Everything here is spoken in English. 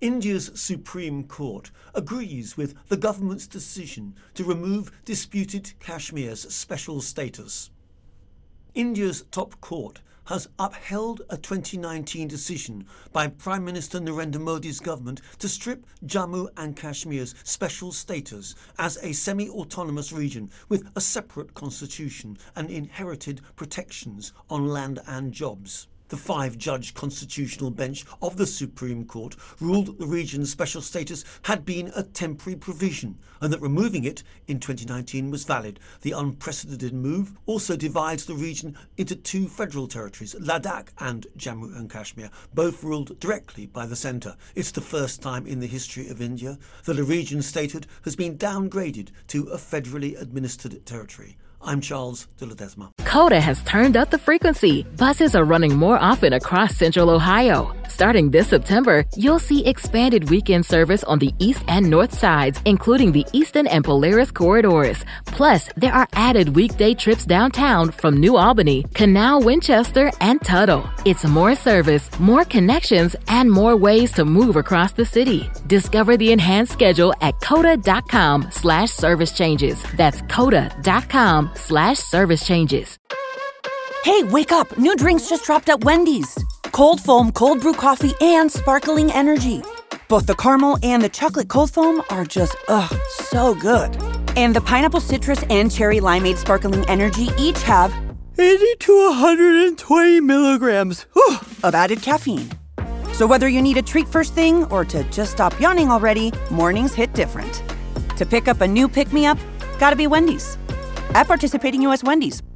India's Supreme Court agrees with the government's decision to remove disputed Kashmir's special status. India's top court has upheld a 2019 decision by Prime Minister Narendra Modi's government to strip Jammu and Kashmir's special status as a semi-autonomous region with a separate constitution and inherited protections on land and jobs. The 5-judge constitutional bench of the Supreme Court ruled the region's special status had been a temporary provision and that removing it in 2019 was valid. The unprecedented move also divides the region into 2 federal territories, Ladakh and Jammu and Kashmir, both ruled directly by the centre. It's the first time in the history of India that a region statehood has been downgraded to a federally administered territory. I'm Charles de Ledesma. Coda has turned up the frequency. Buses are running more often across Central Ohio. Starting this September, you'll see expanded weekend service on the east and north sides, including the Eastern and Polaris corridors. Plus, there are added weekday trips downtown from New Albany, Canal, Winchester, and Tuttle. It's more service, more connections, and more ways to move across the city. Discover the enhanced schedule at coda.com/service changes. That's coda.com/service changes. Hey, wake up! New drinks just dropped at Wendy's. Cold foam, cold brew coffee, and sparkling energy. Both the caramel and the chocolate cold foam are just, so good. And the pineapple citrus and cherry limeade sparkling energy each have 80 to 120 milligrams of added caffeine. So whether you need a treat first thing or to just stop yawning already, mornings hit different. To pick up a new pick-me-up, gotta be Wendy's. At participating U.S. Wendy's.